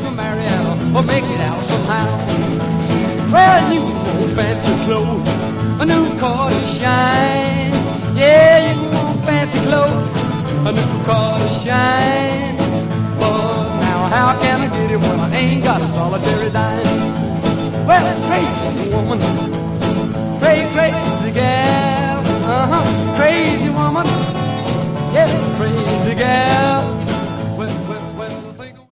to Marietta or make it out somehow. Well, you want fancy clothes, a new car to shine. Yeah, you want fancy clothes, a new car to shine. But now how can I get it when I ain't got a solitary dime? Well, crazy woman,